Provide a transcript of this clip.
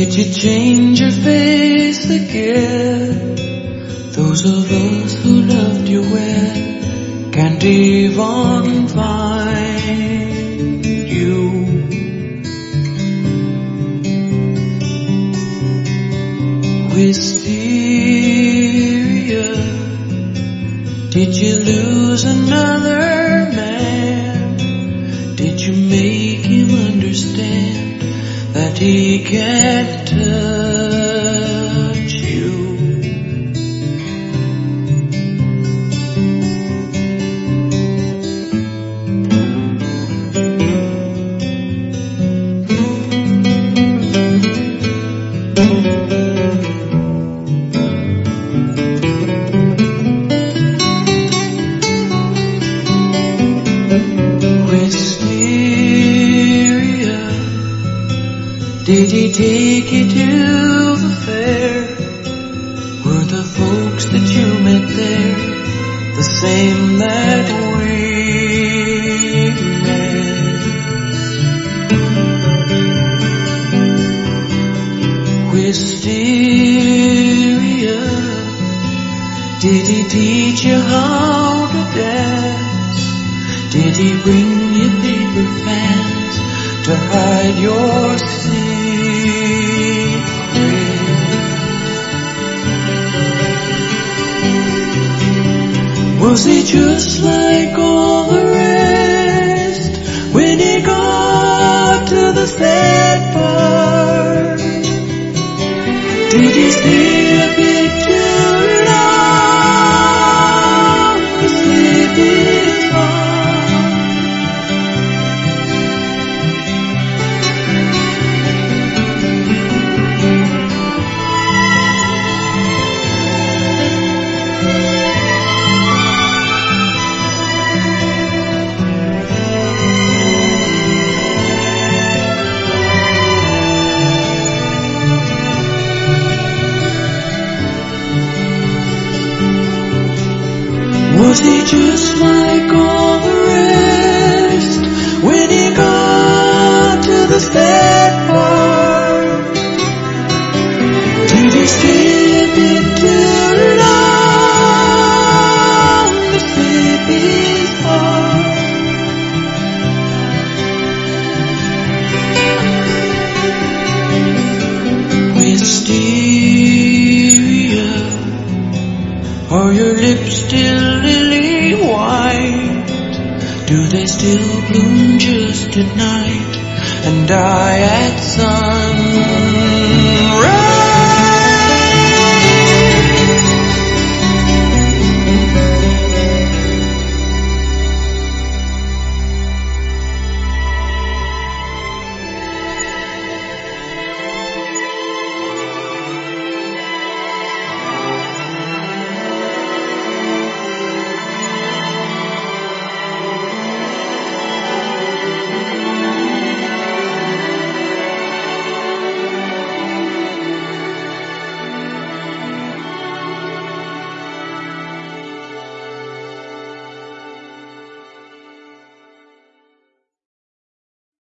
Did you change your face again? Those of us who loved you well can't even find you. Wisteria, did you lose another man? Did you make him understand that he can't touch you? Did he take you to the fair? Were the folks that you met there the same that we met? Wisteria, did he teach you how to dance? Did he bring you paper fans to hide your secret? Was he just like all the rest when he got to the sad part? Did he stay a bit too long to sleep his heart? Was he just like all the rest when he got to the sad part? Did he stay a bit too long to sleep his heart? Wisteria, are your lips still lily white? Do they still bloom just at night and die at sunrise?